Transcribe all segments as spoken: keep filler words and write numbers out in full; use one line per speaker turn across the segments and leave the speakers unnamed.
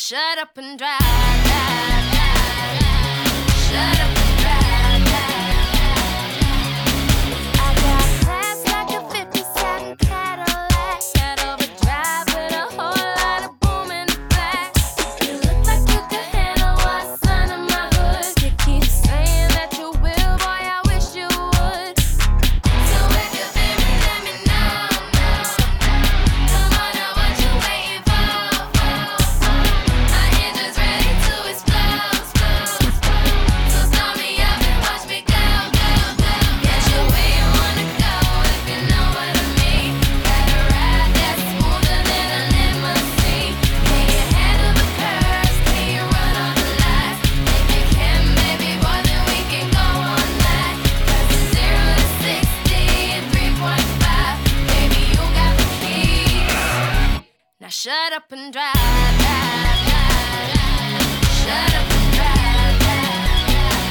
shut up and drive, drive, drive, drive. Shut up and drive, drive, drive. I got class like a fifty-seven Cadillac, got overdrive with a whole lot of boom in the back. You look like you could handle what's under my hood. You keep saying that you will, boy, I wish you would. So if you feel me, let me know, know, know. Come on now, what you waiting for, for, for? My engine's ready to explode, explode, explode. So start me up and watch me go, go, go. Get you where you wanna go, if you know what I mean. Got a ride that's smoother than a limousine. Can you handle the curves? Can you run all the lights? If you can, baby boy, then we can go all night. 'Cause it's zero to sixty in three point five. Baby, you got the keys. Now shut up and drive, drive, drive, drive. Shut up and drive, drive,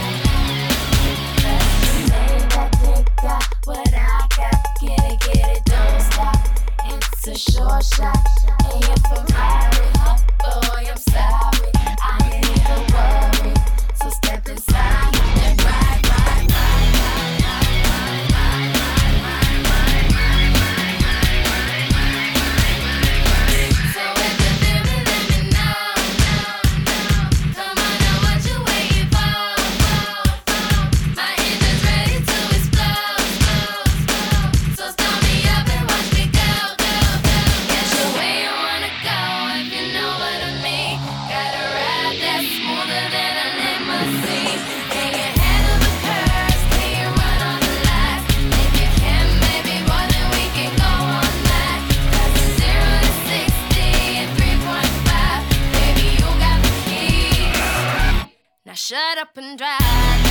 drive, drive. That dick got what I got. Get it, get it, don't stop. It's a short shot. And you're from Harry, huh? Boy, I'm sorry. I ain't even worried. So step inside and ride, ride, ride, ride, ride, ride, ride, ride, ride, ride, ride, ride, ride, ride. So if you feel me, let me know, know, know. Come on now, what you waiting for, for, for? My engine's ready to explode, explode, explode. So start me up and watch me go, go, go. Get you where you wanna go, if you know what I mean. Got a ride that's smoother than a limousine. Can you handle the curves? Can you run all the lights? If you can, baby boy, then we can go all night. 'Cause it's zero to sixty in three point five. Baby, you got the keys. Now shut up and drive.